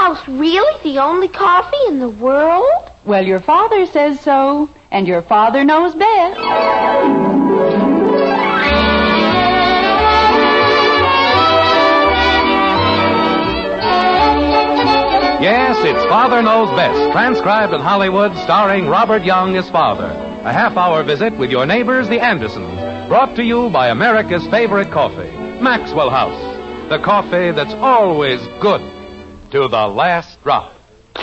House really the only coffee in the world? Well, your father says so, and your father knows best. Yes, it's Father Knows Best, transcribed in Hollywood, starring Robert Young as Father. A half-hour visit with your neighbors, the Andersons, brought to you by America's favorite coffee, Maxwell House. The coffee that's always good to the last drop.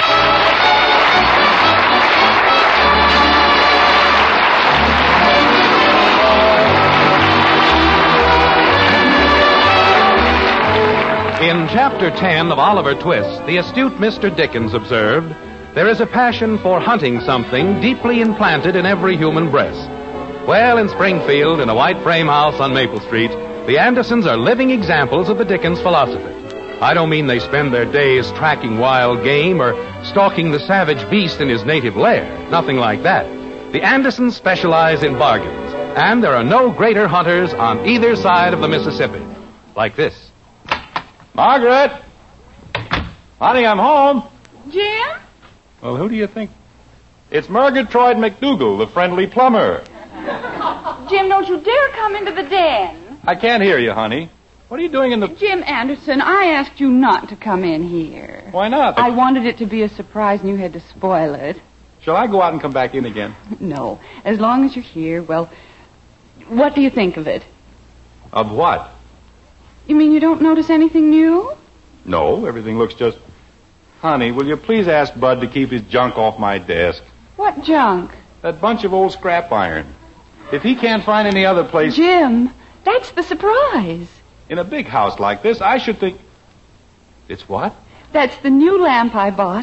In Chapter 10 of Oliver Twist, the astute Mr. Dickens observed, there is a passion for hunting something deeply implanted in every human breast. Well, in Springfield, in a white frame house on Maple Street, the Andersons are living examples of the Dickens philosophy. I don't mean they spend their days tracking wild game or stalking the savage beast in his native lair. Nothing like that. The Andersons specialize in bargains, and there are no greater hunters on either side of the Mississippi. Like this. Margaret! Honey, I'm home. Jim? Well, who do you think? It's Murgatroyd McDougal, the friendly plumber. Jim, don't you dare come into the den. I can't hear you, honey. What are you doing in the... Jim Anderson, I asked you not to come in here. Why not? I wanted it to be a surprise and you had to spoil it. Shall I go out and come back in again? No. As long as you're here, well, what do you think of it? Of what? You mean you don't notice anything new? No, everything looks just... Honey, will you please ask Bud to keep his junk off my desk? What junk? That bunch of old scrap iron. If he can't find any other place... Jim, that's the surprise. In a big house like this, I should think... It's what? That's the new lamp I bought.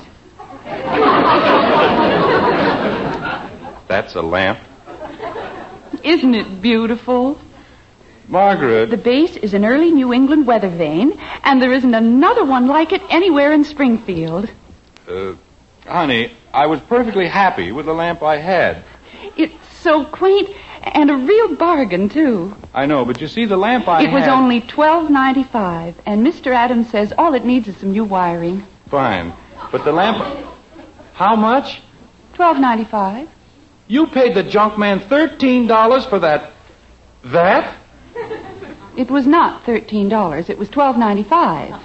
That's a lamp. Isn't it beautiful? Margaret. The base is an early New England weather vane, and there isn't another one like it anywhere in Springfield. Honey, I was perfectly happy with the lamp I had. It's so quaint, and a real bargain, too. I know, but you see, the lamp I had... It was only $12.95, and Mr. Adams says all it needs is some new wiring. Fine. But the lamp... How much? $12.95. You paid the junk man $13 for that... That? It was not $13. It was $12.95.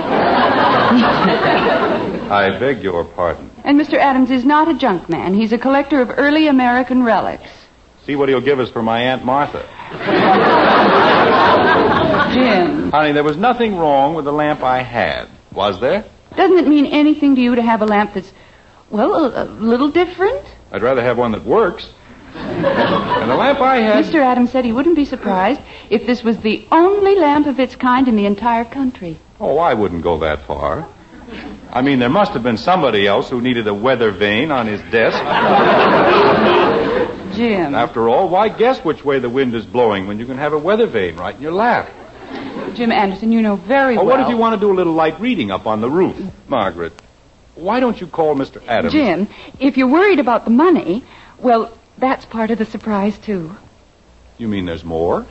I beg your pardon. And Mr. Adams is not a junk man. He's a collector of early American relics. See what he'll give us for my Aunt Martha. Jim. Honey, there was nothing wrong with the lamp I had, was there? Doesn't it mean anything to you to have a lamp that's, well, a little different? I'd rather have one that works. And the lamp I had... Mr. Adams said he wouldn't be surprised if this was the only lamp of its kind in the entire country. Oh, I wouldn't go that far. I mean, there must have been somebody else who needed a weather vane on his desk. Jim. After all, why guess which way the wind is blowing when you can have a weather vane right in your lap? Jim Anderson, you know very well... What if you want to do a little light reading up on the roof? Margaret, why don't you call Mr. Adams? Jim, if you're worried about the money, well... That's part of the surprise, too. You mean there's more?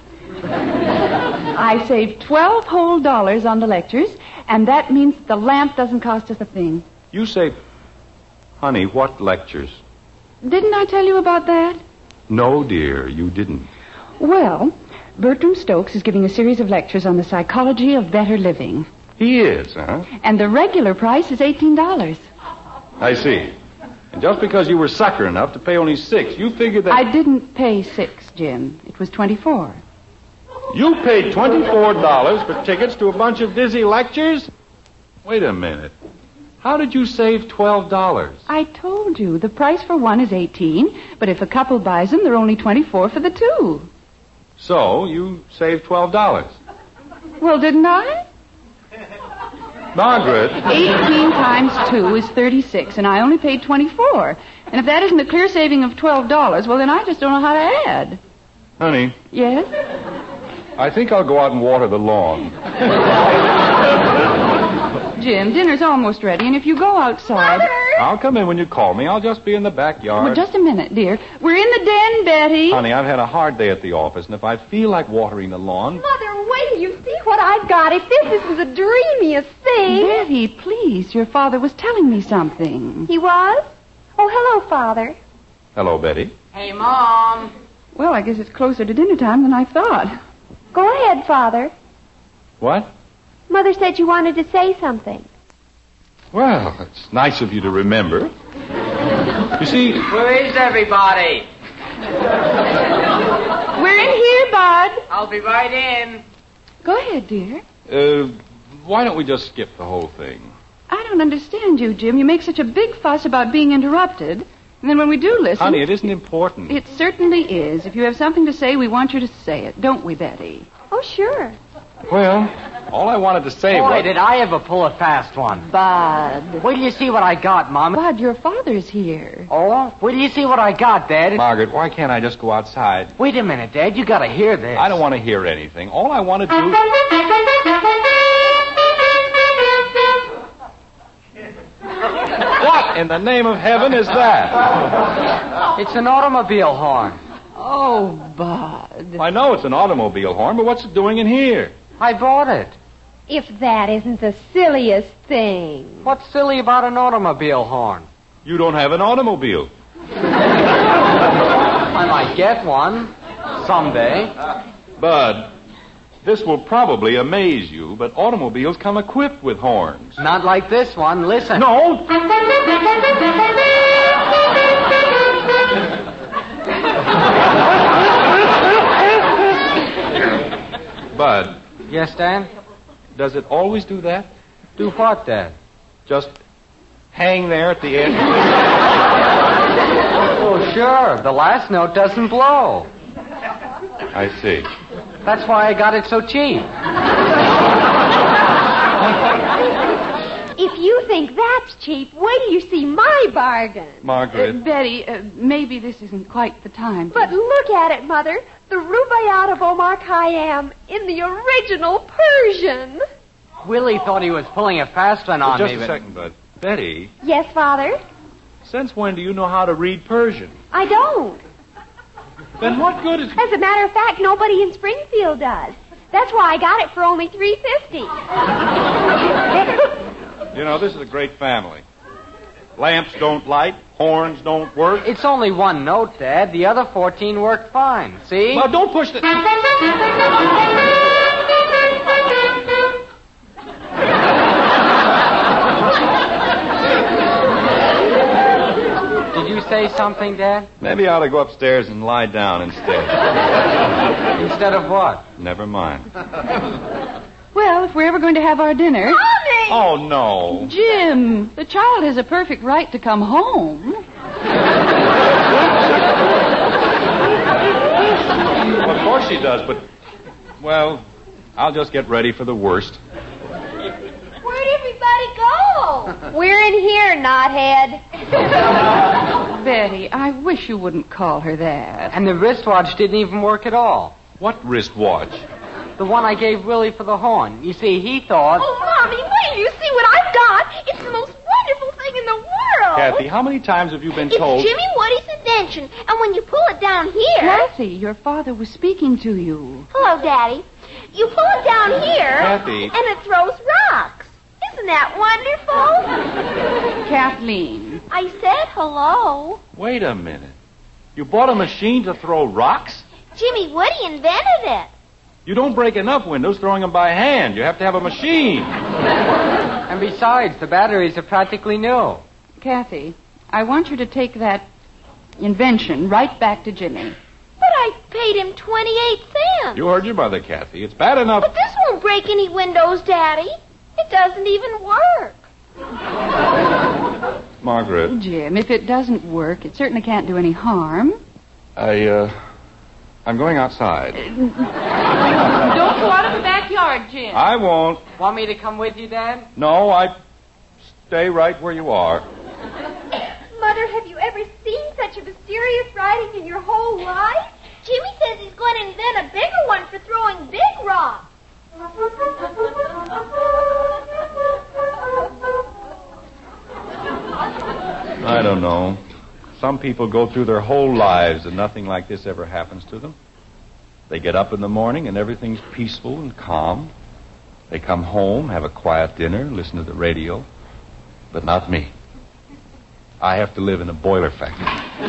I saved $12 whole on the lectures, and that means the lamp doesn't cost us a thing. You saved... Honey, what lectures? Didn't I tell you about that? No, dear, you didn't. Well, Bertram Stokes is giving a series of lectures on the psychology of better living. He is, huh? And the regular price is $18. I see. And just because you were sucker enough to pay only $6, you figured that... I didn't pay $6, Jim. It was $24. You paid $24 for tickets to a bunch of dizzy lectures? Wait a minute. How did you save $12? I told you, the price for one is $18, but if a couple buys them, they're only $24 for the two. So, you saved $12. Well, didn't I? Margaret. 18 times 2 is 36, and I only paid $24. And if that isn't a clear saving of $12, well, then I just don't know how to add. Honey. Yes? I think I'll go out and water the lawn. Jim. Jim, dinner's almost ready, and if you go outside... Mother! I'll come in when you call me. I'll just be in the backyard. Well, just a minute, dear. We're in the den, Betty. Honey, I've had a hard day at the office, and if I feel like watering the lawn... Mother, wait till you see what I've got. If this isn't the dreamiest thing. Betty, please. Your father was telling me something. He was? Oh, hello, Father. Hello, Betty. Hey, Mom. Well, I guess it's closer to dinner time than I thought. Go ahead, Father. What? Mother said you wanted to say something. Well, it's nice of you to remember. You see... Where is everybody? We're in here, Bud. I'll be right in. Go ahead, dear. Why don't we just skip the whole thing? I don't understand you, Jim. You make such a big fuss about being interrupted. And then when we do listen... Honey, it isn't important. It certainly is. If you have something to say, we want you to say it. Don't we, Betty? Oh, sure. Well, all I wanted to say Boy, was... did I ever pull a fast one. Bud. Wait till you see what I got, Mom. Bud, your father's here. Oh? Wait till you see what I got, Dad. Margaret, why can't I just go outside? Wait a minute, Dad. You gotta hear this. I don't want to hear anything. All I want to do... What in the name of heaven is that? It's an automobile horn. Oh, Bud. I know it's an automobile horn, but what's it doing in here? I bought it. If that isn't the silliest thing. What's silly about an automobile horn? You don't have an automobile. I might get one someday. Bud, this will probably amaze you, but automobiles come equipped with horns. Not like this one. Listen. No! Bud, Yes, Dad? does it always do that? Do what, Dad? Just hang there at the end? Oh, sure. The last note doesn't blow. I see. That's why I got it so cheap. If you think that's cheap, wait till you see my bargain. Margaret. Betty, maybe this isn't quite the time. But look at it, Mother. The Rubaiyat of Omar Khayyam in the original Persian. Willie thought he was pulling a fast one on Just me, a but... second, Bud. Betty, Yes, Father? since when do you know how to read Persian? I don't. Then what good is... As a matter of fact, nobody in Springfield does. That's why I got it for only $3.50. You know, this is a great family. Lamps don't light, horns don't work. It's only one note, Dad. The other 14 worked fine. See? Well, don't push the... Did you say something, Dad? Maybe I ought to go upstairs and lie down instead. Instead of what? Never mind. Well, if we're ever going to have our dinner... Mommy! Oh, no. Jim, the child has a perfect right to come home. Of course she does, but... Well, I'll just get ready for the worst. Where'd everybody go? We're in here, knothead. Betty, I wish you wouldn't call her that. And the wristwatch didn't even work at all. What wristwatch? The one I gave Willie for the horn. You see, he thought... Oh, Mommy, wait till you see what I've got. It's the most wonderful thing in the world. Kathy, how many times have you been It's told... Jimmy Woody's invention. And when you pull it down here... Kathy, your father was speaking to you. Hello, Daddy. You pull it down here... Kathy. And it throws rocks. Isn't that wonderful? Kathleen. I said hello. Wait a minute. You bought a machine to throw rocks? Jimmy Woody invented it. You don't break enough windows throwing them by hand. You have to have a machine. And besides, the batteries are practically new. Kathy, I want you to take that invention right back to Jimmy. But I paid him 28 cents. You heard your mother, Kathy. It's bad enough... But this won't break any windows, Daddy. It doesn't even work. Margaret, Jim, if it doesn't work, it certainly can't do any harm. I'm going outside. Don't go out of the backyard, Jim. I won't. Want me to come with you, Dad? No, I stay right where you are. Mother, have you ever seen such a mysterious writing in your whole life? Jimmy says he's going to invent a bigger one for throwing big rocks. don't know. Some people go through their whole lives and nothing like this ever happens to them. They get up in the morning and everything's peaceful and calm. They come home, have a quiet dinner, listen to the radio. But not me. I have to live in a boiler factory.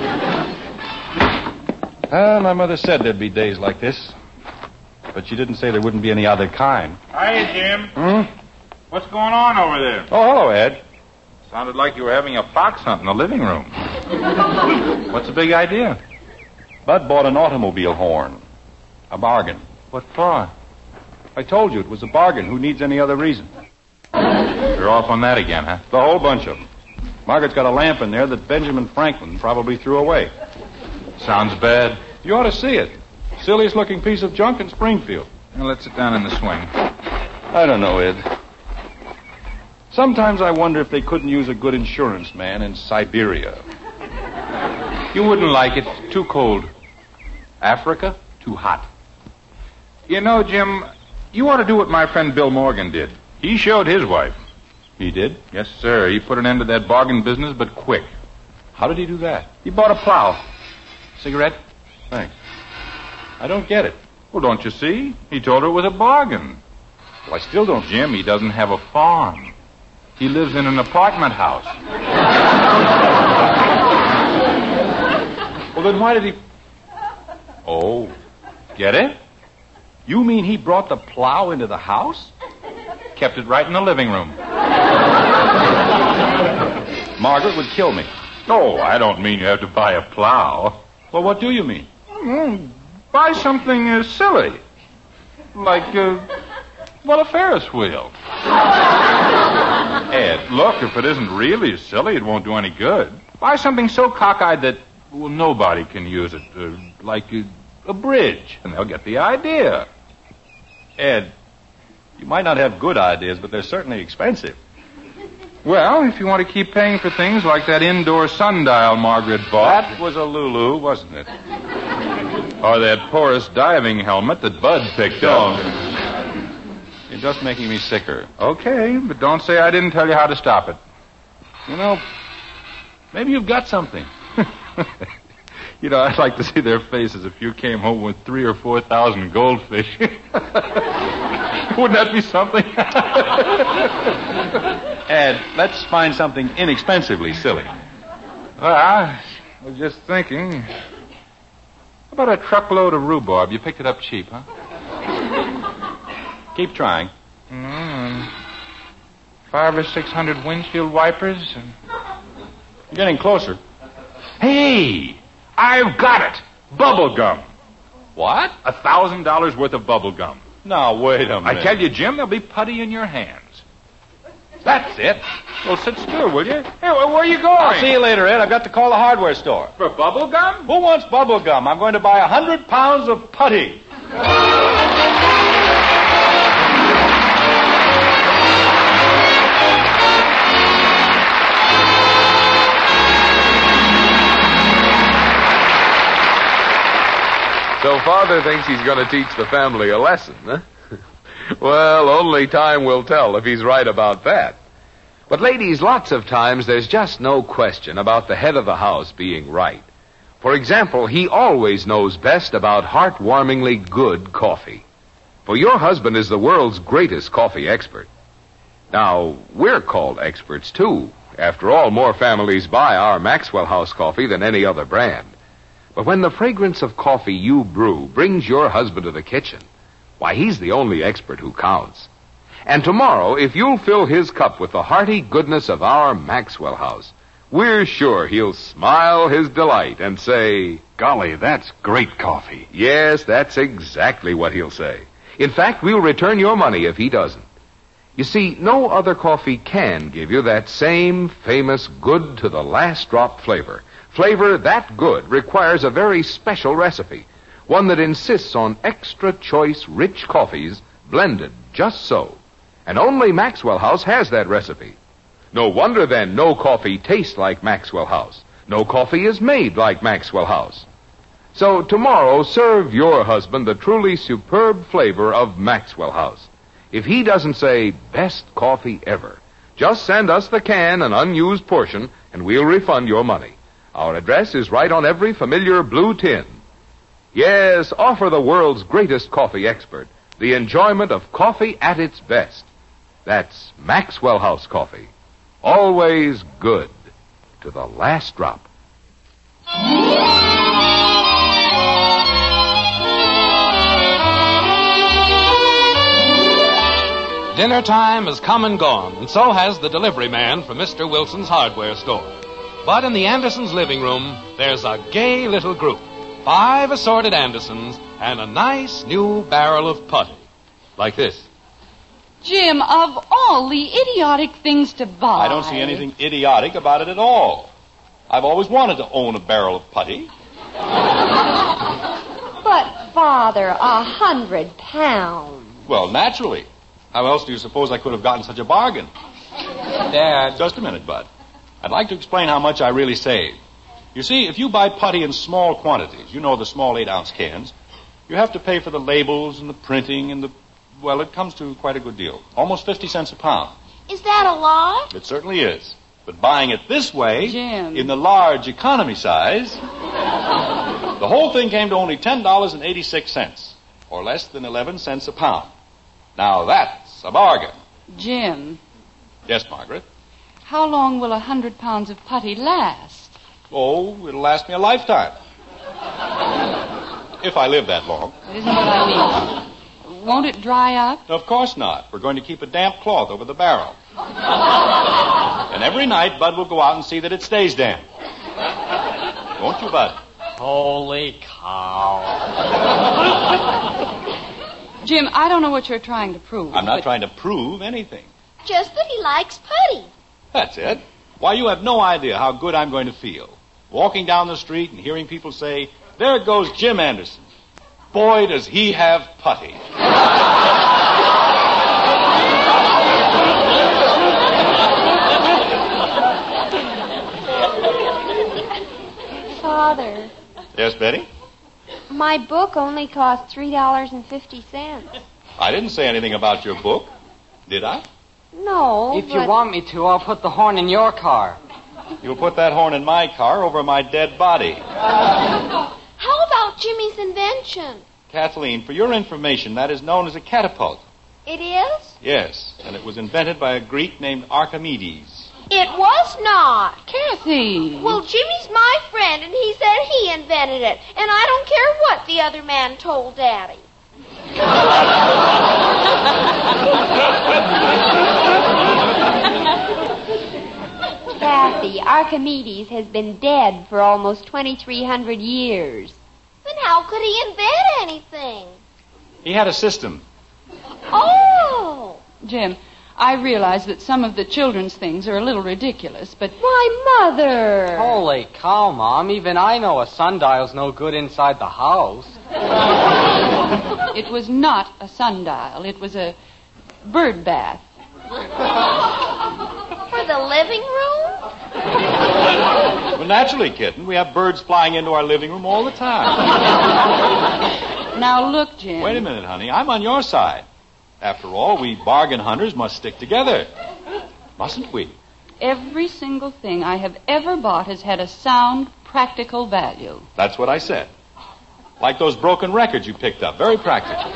My mother said there'd be days like this. But she didn't say there wouldn't be any other kind. Hiya, Jim. What's going on over there? Oh, hello, Ed. Sounded like you were having a fox hunt in the living room. What's the big idea? Bud bought an automobile horn. A bargain. What for? I told you it was a bargain. Who needs any other reason? You're off on that again, huh? The whole bunch of them. Margaret's got a lamp in there that Benjamin Franklin probably threw away. Sounds bad. You ought to see it. Silliest looking piece of junk in Springfield. Now, let's sit down in the swing. I don't know, Ed. Sometimes I wonder if they couldn't use a good insurance man in Siberia. You wouldn't like it. Too cold. Africa? Too hot. You know, Jim, you ought to do what my friend Bill Morgan did. He showed his wife. He did? Yes, sir. He put an end to that bargain business, but quick. How did he do that? He bought a plow. Cigarette? Thanks. I don't get it. Well, don't you see? He told her it was a bargain. Well, I still don't. Jim, he doesn't have a farm. He lives in an apartment house. Well, then why did he... Oh. Get it? You mean he brought the plow into the house? Kept it right in the living room. Margaret would kill me. No, I don't mean you have to buy a plow. Well, what do you mean? Buy something silly. Like, a Ferris wheel. Ed, Look, if it isn't really silly, it won't do any good. Buy something so cockeyed that, nobody can use it. Like a bridge, and they'll get the idea. Ed, you might not have good ideas, but they're certainly expensive. Well, if you want to keep paying for things like that indoor sundial Margaret bought... That was a Lulu, wasn't it? Or that porous diving helmet that Bud picked up. You're just making me sicker. Okay, but don't say I didn't tell you how to stop it. You know, maybe you've got something. I'd like to see their faces if you came home with 3,000 or 4,000 goldfish. Wouldn't that be something? Ed, let's find something inexpensively silly. Well, I was just thinking. How about a truckload of rhubarb? You picked it up cheap, huh? Keep trying. 500 or 600 windshield wipers. You're getting closer. Hey! I've got it! Bubble gum. What? $1,000 worth of bubble gum. Now, wait a minute. I tell you, Jim, there'll be putty in your hands. That's it. Well, sit still, will you? Hey, where are you going? I'll see you later, Ed. I've got to call the hardware store. For bubble gum? Who wants bubble gum? I'm going to buy 100 pounds of putty. So Father thinks he's going to teach the family a lesson, huh? Well, only time will tell if he's right about that. But ladies, lots of times there's just no question about the head of the house being right. For example, he always knows best about heartwarmingly good coffee. For your husband is the world's greatest coffee expert. Now, we're called experts, too. After all, more families buy our Maxwell House coffee than any other brand. But when the fragrance of coffee you brew brings your husband to the kitchen, why, he's the only expert who counts. And tomorrow, if you'll fill his cup with the hearty goodness of our Maxwell House, we're sure he'll smile his delight and say, Golly, that's great coffee. Yes, that's exactly what he'll say. In fact, we'll return your money if he doesn't. You see, no other coffee can give you that same famous good to the last drop flavor. Flavor that good requires a very special recipe, one that insists on extra choice rich coffees blended just so. And only Maxwell House has that recipe. No wonder, then, no coffee tastes like Maxwell House. No coffee is made like Maxwell House. So tomorrow, serve your husband the truly superb flavor of Maxwell House. If he doesn't say, best coffee ever, Just send us the can and unused portion, and we'll refund your money. Our address is right on every familiar blue tin. Yes, offer the world's greatest coffee expert the enjoyment of coffee at its best. That's Maxwell House Coffee. Always good to the last drop. Dinner time has come and gone, and so has the delivery man from Mr. Wilson's hardware store. But in the Andersons' living room, there's a gay little group. 5 assorted Andersons and a nice new barrel of putty. Like this. Jim, of all the idiotic things to buy... I don't see anything idiotic about it at all. I've always wanted to own a barrel of putty. But, Father, £100. Well, naturally. How else do you suppose I could have gotten such a bargain? Dad. Just a minute, Bud. I'd like to explain how much I really saved. You see, if you buy putty in small quantities, you know, the small 8-ounce cans, you have to pay for the labels and the printing and well, it comes to quite a good deal. Almost 50 cents a pound. Is that a lot? It certainly is. But buying it this way, Jim. in the large economy size, the whole thing came to only $10.86, or less than 11 cents a pound. Now that's a bargain. Jim, Yes, Margaret? how long will 100 pounds of putty last? Oh, it'll last me a lifetime. If I live that long. That isn't what I mean. Won't it dry up? Of course not. We're going to keep a damp cloth over the barrel. And every night, Bud will go out and see that it stays damp. Won't you, Bud? Holy cow. Jim, I don't know what you're trying to prove. I'm not trying to prove anything. Just that he likes putty. That's it. Why, you have no idea how good I'm going to feel. Walking down the street and hearing people say, "There goes Jim Anderson. Boy, does he have putty." Father, Yes, Betty? my book only cost $3.50. I didn't say anything about your book, did I? No, If you want me to, I'll put the horn in your car. You'll put that horn in my car over my dead body. How about Jimmy's invention? Kathleen, for your information, that is known as a catapult. It is? Yes, and it was invented by a Greek named Archimedes. It was not. Kathy. Well, Jimmy's my friend, and he said he invented it. And I don't care what the other man told Daddy. Kathy, Archimedes has been dead for almost 2,300 years. Then how could he invent anything? He had a system. Oh! Jim, I realize that some of the children's things are a little ridiculous, but... Why, Mother! Holy cow, Mom. Even I know a sundial's no good inside the house. It was not a sundial. It was a bird bath. For the living room? Well, naturally, kitten, we have birds flying into our living room all the time. Now, look, Jim. Wait a minute, honey. I'm on your side. After all, we bargain hunters must stick together. Mustn't we? Every single thing I have ever bought has had a sound, practical value. That's what I said. Like those broken records you picked up. Very practical.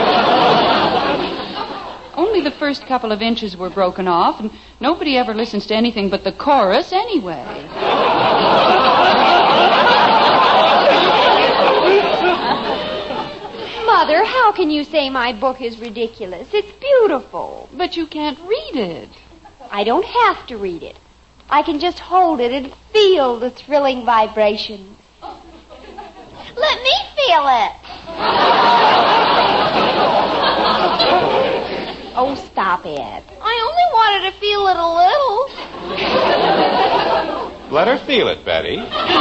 Only the first couple of inches were broken off, and nobody ever listens to anything but the chorus anyway. Mother, how can you say my book is ridiculous? It's beautiful. But you can't read it. I don't have to read it. I can just hold it and feel the thrilling vibrations. Let me feel it. Oh, stop it. I only wanted to feel it a little. Let her feel it, Betty.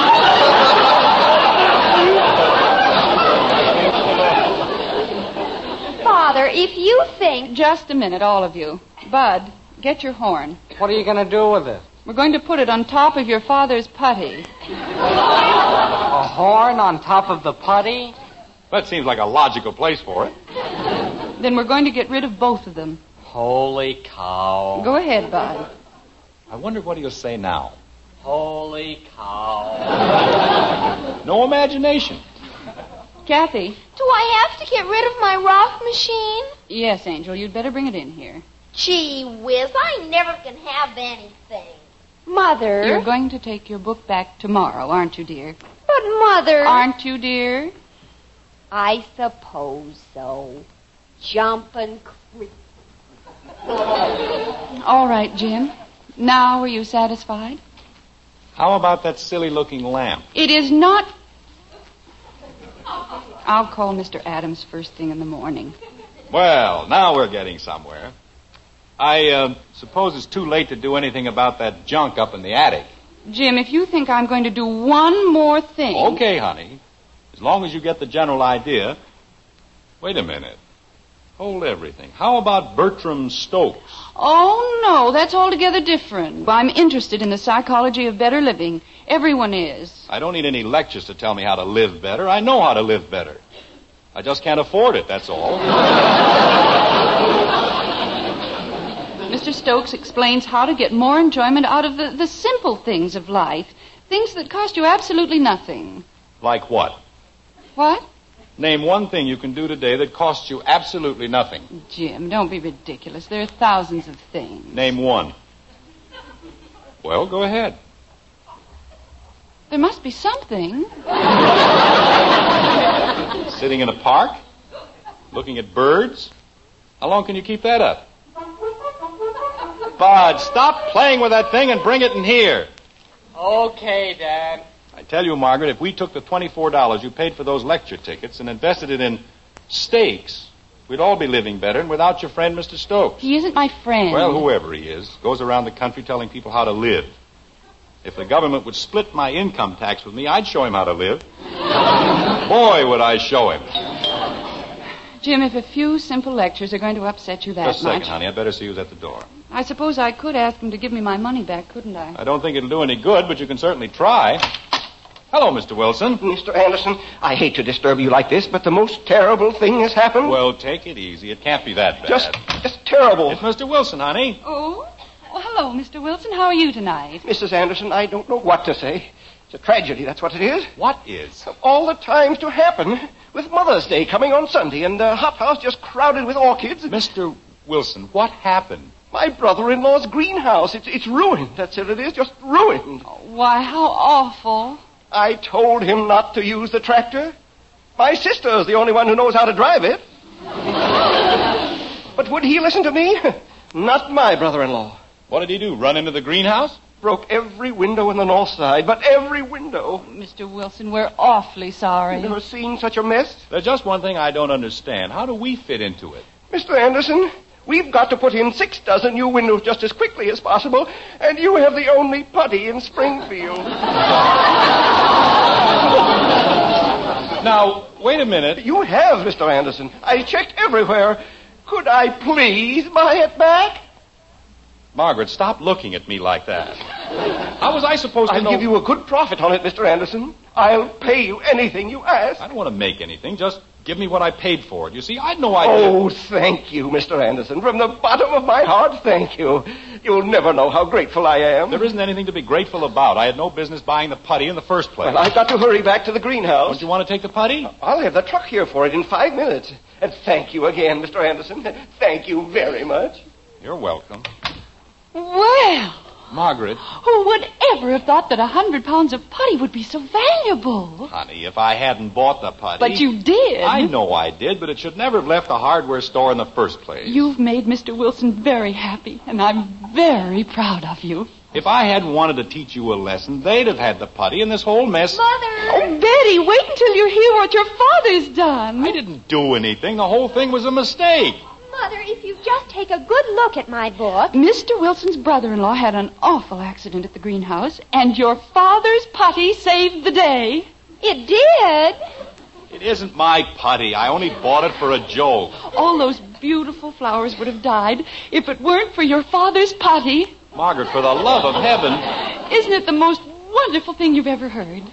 Father, if you think... Just a minute, all of you. Bud, get your horn. What are you going to do with it? We're going to put it on top of your father's putty. A horn on top of the putty? That seems like a logical place for it. Then we're going to get rid of both of them. Holy cow. Go ahead, Bud. I wonder what he'll say now. Holy cow. No imagination. Kathy. Do I have to get rid of my rock machine? Yes, Angel, you'd better bring it in here. Gee whiz, I never can have anything. Mother. You're going to take your book back tomorrow, aren't you, dear? But, Mother. Aren't you, dear? I suppose so. Jumping creep. All right, Jim. Now are you satisfied? How about that silly-looking lamp? It is not... I'll call Mr. Adams first thing in the morning. Well, now we're getting somewhere. I suppose it's too late to do anything about that junk up in the attic. Jim, if you think I'm going to do one more thing... Okay, honey. As long as you get the general idea. Wait a minute. Hold everything. How about Bertram Stokes? Oh, no, that's altogether different. I'm interested in the psychology of better living. Everyone is. I don't need any lectures to tell me how to live better. I know how to live better. I just can't afford it, that's all. Mr. Stokes explains how to get more enjoyment out of the simple things of life. Things that cost you absolutely nothing. Like what? What? Name one thing you can do today that costs you absolutely nothing. Jim, don't be ridiculous. There are thousands of things. Name one. Well, go ahead. There must be something. Sitting in a park? Looking at birds? How long can you keep that up? Bud, stop playing with that thing and bring it in here. Okay, Dad. I tell you, Margaret, if we took the $24 you paid for those lecture tickets and invested it in steaks, we'd all be living better and without your friend, Mr. Stokes. He isn't my friend. Well, whoever he is, goes around the country telling people how to live. If the government would split my income tax with me, I'd show him how to live. Boy, would I show him. Jim, if a few simple lectures are going to upset you that Just a second, much... honey. I'd better see who's at the door. I suppose I could ask him to give me my money back, couldn't I? I don't think it'll do any good, but you can certainly try. Hello, Mr. Wilson. Mr. Anderson, I hate to disturb you like this, but the most terrible thing has happened. Well, take it easy. It can't be that bad. Just terrible. It's Mr. Wilson, honey. Oh? Well, hello, Mr. Wilson. How are you tonight? Mrs. Anderson, I don't know what to say. It's a tragedy, that's what it is. What is? Of all the times to happen, with Mother's Day coming on Sunday and the hothouse just crowded with orchids. Mr. Wilson, what happened? My brother-in-law's greenhouse. It's ruined. That's it is, just ruined. Oh, why, how awful. I told him not to use the tractor. My sister's the only one who knows how to drive it. But would he listen to me? Not my brother-in-law. What did he do, run into the greenhouse? Broke every window in the north side, but every window. Mr. Wilson, we're awfully sorry. Never seen such a mess? There's just one thing I don't understand. How do we fit into it? Mr. Anderson, we've got to put in 6 dozen new windows just as quickly as possible, and you have the only putty in Springfield. Now, wait a minute. You have, Mr. Anderson. I checked everywhere. Could I please buy it back? Margaret, stop looking at me like that. How was I supposed to know... I'll give you a good profit on it, Mr. Anderson. I'll pay you anything you ask. I don't want to make anything. Just give me what I paid for it. You see, I'd no idea... Oh, thank you, Mr. Anderson. From the bottom of my heart, thank you. You'll never know how grateful I am. There isn't anything to be grateful about. I had no business buying the putty in the first place. Well, I've got to hurry back to the greenhouse. Don't you want to take the putty? I'll have the truck here for it in 5 minutes. And thank you again, Mr. Anderson. Thank you very much. You're welcome. Well, Margaret. who would ever have thought that 100 pounds of putty would be so valuable? Honey, if I hadn't bought the putty... But you did. I know I did, but it should never have left the hardware store in the first place. You've made Mr. Wilson very happy, and I'm very proud of you. If I hadn't wanted to teach you a lesson, they'd have had the putty and this whole mess... Mother! Oh, Betty, wait until you hear what your father's done. I didn't do anything. The whole thing was a mistake. Mother, if you just take a good look at my book... Mr. Wilson's brother-in-law had an awful accident at the greenhouse, and your father's putty saved the day. It did? It isn't my putty. I only bought it for a joke. All those beautiful flowers would have died if it weren't for your father's putty. Margaret, for the love of heaven... Isn't it the most wonderful thing you've ever heard?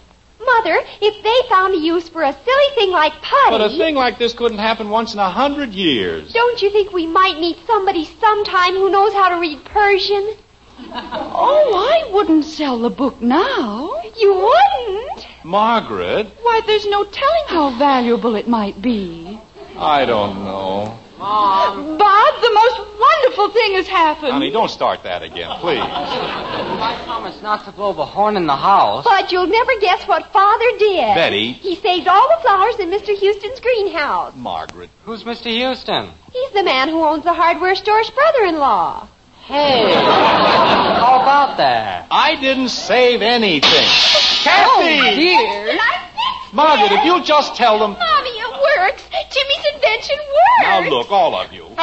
Mother, if they found a use for a silly thing like putty... But a thing like this couldn't happen once in 100 years. Don't you think we might meet somebody sometime who knows how to read Persian? Oh, I wouldn't sell the book now. You wouldn't? Margaret? Why, there's no telling how valuable it might be. I don't know. Mom. Bob, the most wonderful thing has happened. Honey, don't start that again, please. I promised not to blow the horn in the house. But you'll never guess what Father did. Betty. He saved all the flowers in Mr. Houston's greenhouse. Margaret. Who's Mr. Houston? He's the man who owns the hardware store's brother-in-law. Hey, how about that? I didn't save anything. Kathy! Oh, dear. Margaret, if you'll just tell them... Mommy, it works. Jimmy's invention works. Now, look, all of you.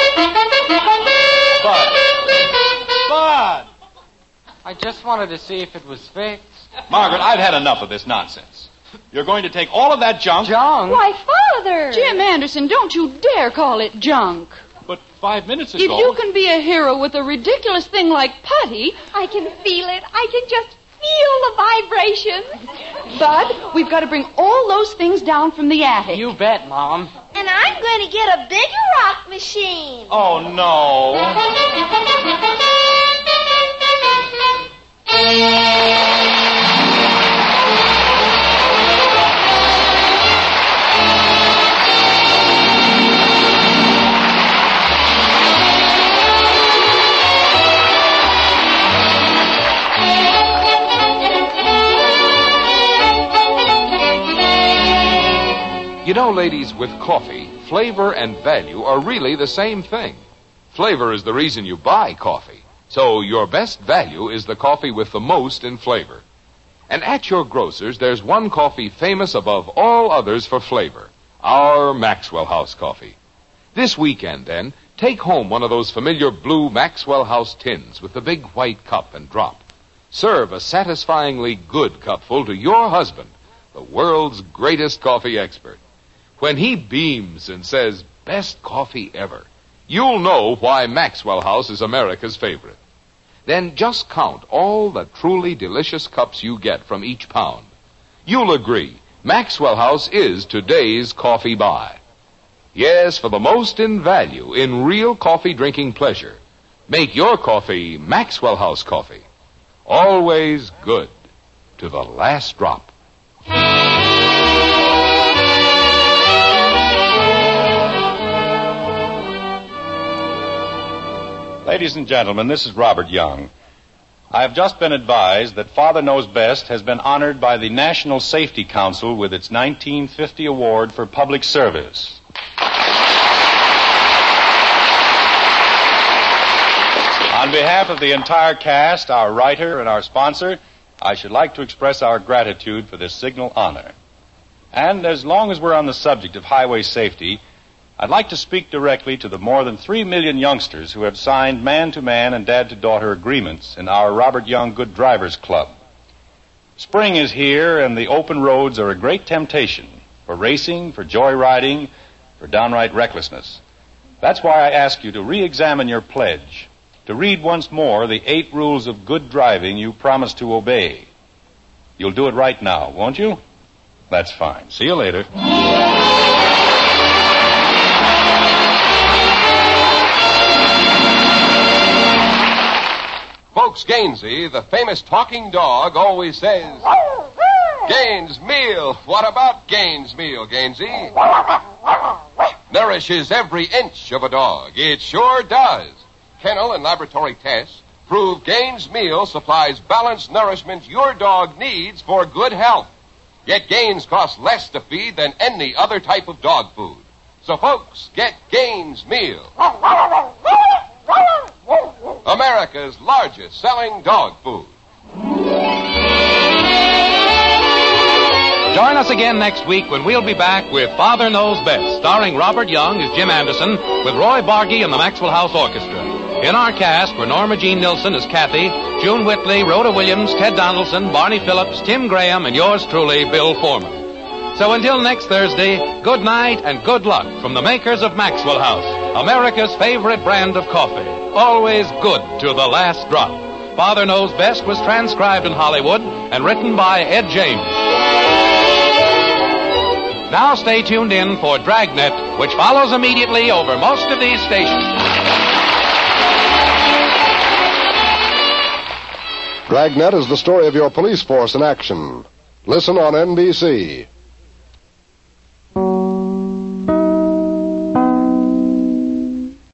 Bud! I just wanted to see if it was fixed. Margaret, I've had enough of this nonsense. You're going to take all of that junk... Junk? Why, Father! Jim Anderson, don't you dare call it junk. But 5 minutes ago... If you can be a hero with a ridiculous thing like putty... I can feel it. I can just feel the vibrations. Bud, we've got to bring all those things down from the attic. You bet, Mom. And I'm going to get a bigger rock machine. Oh, no. You know, ladies, with coffee, flavor and value are really the same thing. Flavor is the reason you buy coffee. So your best value is the coffee with the most in flavor. And at your grocer's, there's one coffee famous above all others for flavor. Our Maxwell House coffee. This weekend, then, take home one of those familiar blue Maxwell House tins with the big white cup and drop. Serve a satisfyingly good cupful to your husband, the world's greatest coffee expert. When he beams and says, best coffee ever, you'll know why Maxwell House is America's favorite. Then just count all the truly delicious cups you get from each pound. You'll agree, Maxwell House is today's coffee buy. Yes, for the most in value, in real coffee drinking pleasure, make your coffee Maxwell House coffee. Always good to the last drop. Ladies and gentlemen, this is Robert Young. I have just been advised that Father Knows Best has been honored by the National Safety Council with its 1950 Award for Public Service. On behalf of the entire cast, our writer, and our sponsor, I should like to express our gratitude for this signal honor. And as long as we're on the subject of highway safety, I'd like to speak directly to the more than 3 million youngsters who have signed man-to-man and dad-to-daughter agreements in our Robert Young Good Drivers Club. Spring is here, and the open roads are a great temptation for racing, for joyriding, for downright recklessness. That's why I ask you to re-examine your pledge, to read once more the 8 rules of good driving you promised to obey. You'll do it right now, won't you? That's fine. See you later. Folks, Gainsey, the famous talking dog, always says, Gaines Meal. What about Gaines Meal, Gainsey? Nourishes every inch of a dog. It sure does. Kennel and laboratory tests prove Gaines Meal supplies balanced nourishment your dog needs for good health. Yet Gaines costs less to feed than any other type of dog food. So, folks, get Gaines Meal. America's largest selling dog food. Join us again next week when we'll be back with Father Knows Best, starring Robert Young as Jim Anderson with Roy Bargy and the Maxwell House Orchestra. In our cast were Norma Jean Nilsson as Kathy, June Whitley, Rhoda Williams, Ted Donaldson, Barney Phillips, Tim Graham, and yours truly, Bill Foreman. So until next Thursday, good night and good luck from the makers of Maxwell House, America's favorite brand of coffee. Always good to the last drop. Father Knows Best was transcribed in Hollywood and written by Ed James. Now stay tuned in for Dragnet, which follows immediately over most of these stations. Dragnet is the story of your police force in action. Listen on NBC.